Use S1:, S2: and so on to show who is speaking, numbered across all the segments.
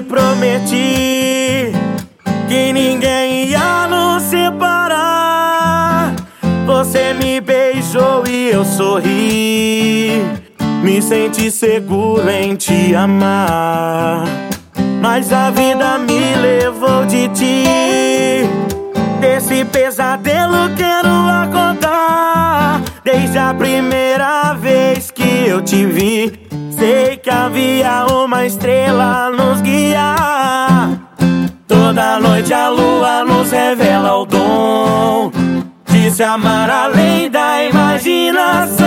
S1: prometi que ninguém ia nos separar. Você me beijou e eu sorri, me senti seguro em te amar. Mas a vida me levou de ti. Desse pesadelo quero acordar. Desde a primeira vez que eu te vi, sei que havia uma estrela a nos guiar. Toda noite a lua nos revela o dom de se amar além da imaginação.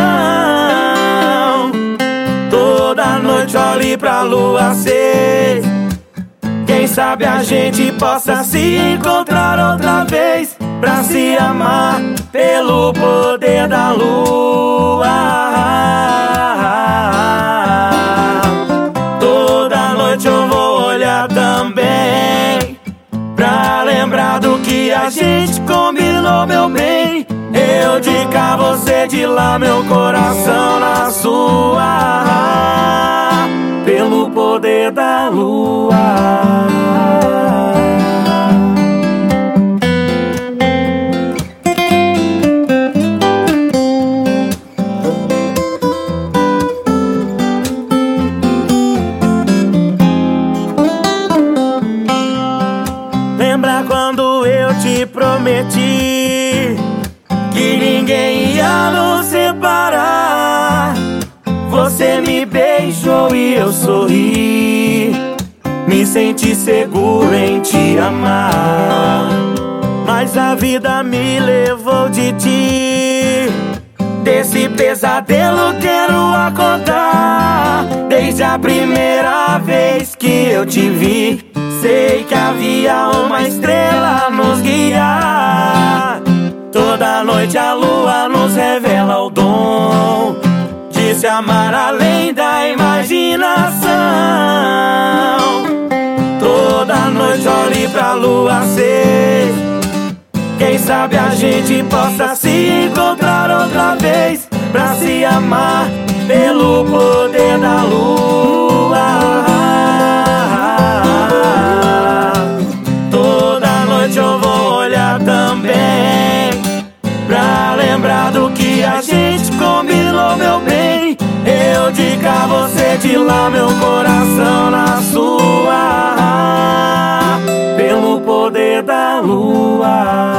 S1: Toda noite olhe pra lua ser. Quem sabe a gente possa se encontrar outra vez, pra se amar pelo poder da lua. Toda noite eu vou olhar também, pra lembrar do que a gente combinou, meu bem. Eu de cá, você de lá, meu coração na sua, pelo poder da lua. Lembra quando eu te prometi que ninguém ia nos separar? Você me beijou e eu sorri, me senti seguro em te amar. Mas a vida me levou de ti. Desse pesadelo quero acordar. Desde a primeira vez que eu te vi, sei que havia uma estrela a nos guiar. Toda noite a lua nos revela o dom de se amar além da imaginação. Toda noite olhe pra lua ser. Quem sabe a gente possa se encontrar outra vez, pra se amar pelo poder da lua. Toda noite eu vou olhar também, pra lembrar do que a gente combinou, meu bem. Eu de cá, você de lá, meu coração na sua, pelo poder da lua.